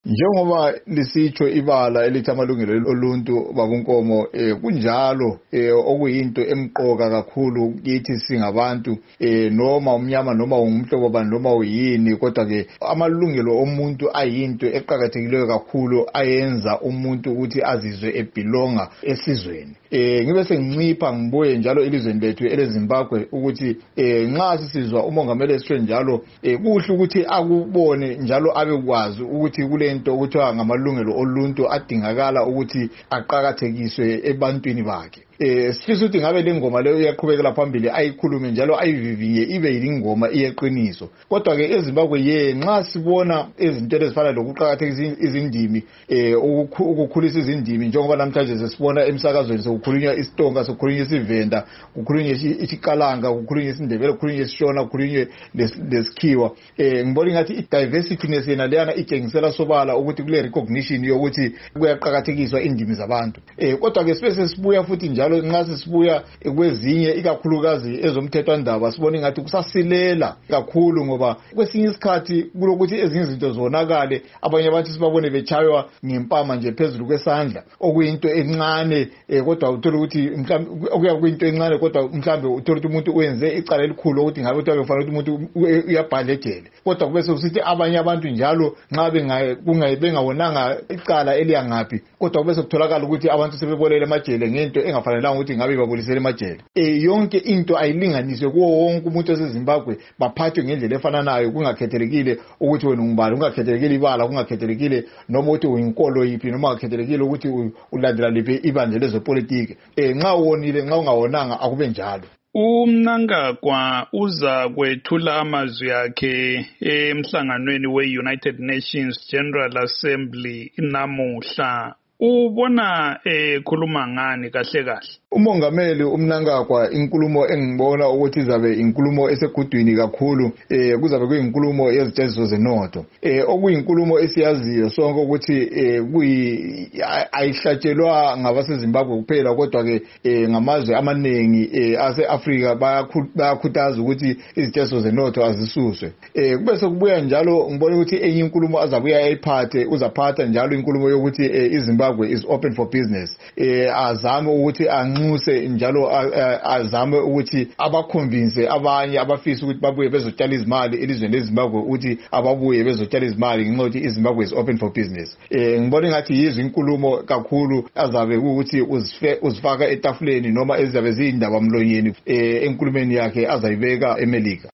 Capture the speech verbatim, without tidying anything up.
Njengoba lisitsho ibala elithi amalungelo oluntu babunkomo eh kunjalo eh okuyinto emqoka kakhulu kithi singabantu eh noma umnyama noma umhlobo bani noma uyini kodwa ke amalungelo omuntu ayinto eqhakathekileyo kakhulu ayenza umuntu ukuthi azizwe ebelonga esizweni. Eh ngibe sengincipha ngibuye njalo elizweni lethu eleZimbabwe ukuthi eh nxa sisizwa umongameli esitsho njalo eh kuhle ukuthi akubone njalo abekwazi ukuthi kule into ukuthiwa ngamalungelo oluntu adingakala ukuthi aqhakathekiswe ebantwini bakhe. Eh sifisa ukuthi ngabe lengoma leyo iyaqhubekela phambili ayikhulume njalo ayivivinye ibe yingoma iyeqiniso. Kodwa ke eZimbabwe ye nxa sibona izinto ezifana lokuqhakathekisa izindimi eh ukukhulisa izindimi njengoba namhlanje sesibona emsakazweni sokukhulunywa isitonga sokukhulunywa isivenda ukukhulunywa isiqalanga ukukhulunywa isindebele ukukhulunywa isishona ukukhulunywa lesikhiwa. Eh ngibona ngathi idiversity nesena leyana itshengisela sobala ukuthi kule recognition yokuthi kuyaqhakathekiswa indimi zabantu. Eh kodwa ke sibese sibuya futhi njalo nxa sisibuya kwezinye ikakhulukazi ezomthethwandaba sibona ngathi kusasilela kakhulu ngoba kwesinye isikhathi kulokuthi ezinye izinto zonakale abanye abantu sibabone bechaywa ngempama nje phezulu kwesandla okuyinto encane kodwa uthola ukuthi mhlawumbe okuya kuyinto encane kodwa mhlawumbe uthola ukuthi umuntu uyenze icala elikhulu ukuthi ngabe uthola kufanele ukuthi umuntu uyabhalejele kodwa kube sokusithi abanye abantu njalo nxa bengaye bengawonanga icala eliyangaphi kodwa kube sokutholakala ukuthi abantu sebebolele emajele ngento engafanelanga ukuthi ngabe babolisele emajele. Eh yonke into ayilinganiswe kuwo wonke umuntu eseZimbabwe baphathwe ngendlela efananayo kungakhethelekile ukuthi wena ungubani kungakhethelekile ibala kungakhethelekile noma ukuthi uyinkolo yipi noma kungakhethelekile ukuthi ulandela liphi ibandla lezopolitiki. Eh nxa wonile nxa ungawonanga akube njalo. UMnangagwa uza kwethula amazwi akhe emhlanganweni we-United Nations General Assembly namuhla. Ubona ekhuluma ngani kahle kahle? Umongameli uMnangagwa inkulumo engibona ukuthi izabe inkulumo esegudwini kakhulu eh kuzabe kuyinkulumo yezitsheliso zenotho. Eh okuyinkulumo esiyaziyo sonke ukuthi eh kuyi ayihlatshelwa ngabaseZimbabwe kuphela kodwa ke ngamazwe amanengi eh ase-Africa bayakhuthaza ukuthi izitsheliso zenotho azisuswe. Eh kube sokubuya njalo ngibona ukuthi enye inkulumo azabuya ayiphathe uzaphatha njalo inkulumo yokuthi iZimbabwe is open for business. Eh azame ukuthi anxuse njalo azame ukuthi abaconvince abanye abafisa ukuthi babuye bezotshala izimali elizweni leZimbabwe ukuthi ababuye bezotshala izimali ngenxa yokuthi iZimbabwe is open for business. Eh ngibona ngathi yizo inkulumo kakhulu azabe ukuthi uzifaka etafuleni noma ezabe zindaba mlonyeni eh enkulumeni yakhe azayibeka eMelika.